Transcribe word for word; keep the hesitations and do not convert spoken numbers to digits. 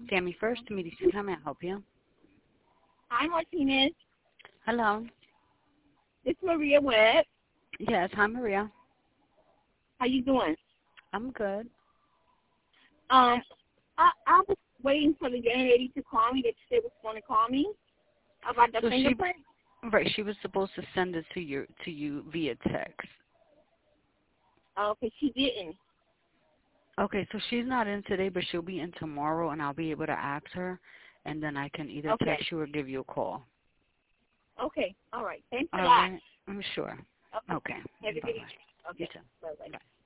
Family First, Medici, how may I help you? Hi, Martinez. Hello. It's Maria Webb. Yes, hi, Maria. How you doing? I'm good. Um, I, I was waiting for the young lady to call me that she said was going to call me about the So she, fingerprint. right, she was supposed to send it to you to you via text. Okay, she didn't. Okay, so she's not in today, but she'll be in tomorrow, and I'll be able to ask her, and then I can either Okay. text you or give you a call. Okay, all right. Thanks a All lot. right, I'm sure. Okay. Okay. Have a good Bye-bye. evening. Okay. You too. Bye-bye. Bye.